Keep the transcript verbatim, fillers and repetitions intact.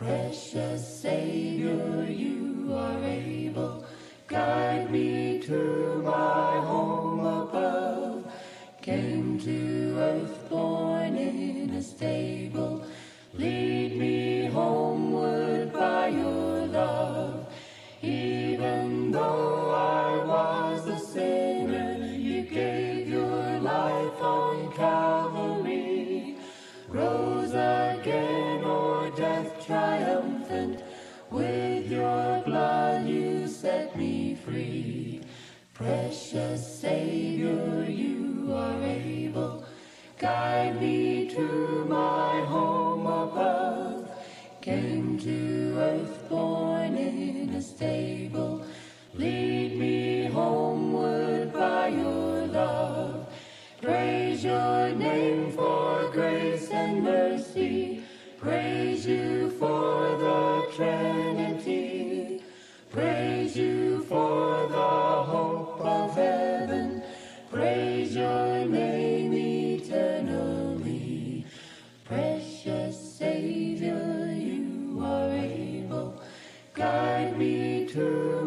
Precious Savior, you are able, guide me to my home above. Came to earth born in a stable, lead me homeward by your love. Even though I was a sinner, you gave your life on Calvary, rose again o'er death triumphant, with your blood you set me free. Precious Savior, you are able, guide me to my home above. Came to earth born in a stable, lead me homeward by your love. Praise your name for grace and mercy, praise you for the Trinity, praise you for the hope of heaven, praise your name eternally. Precious Savior, you are able, guide me to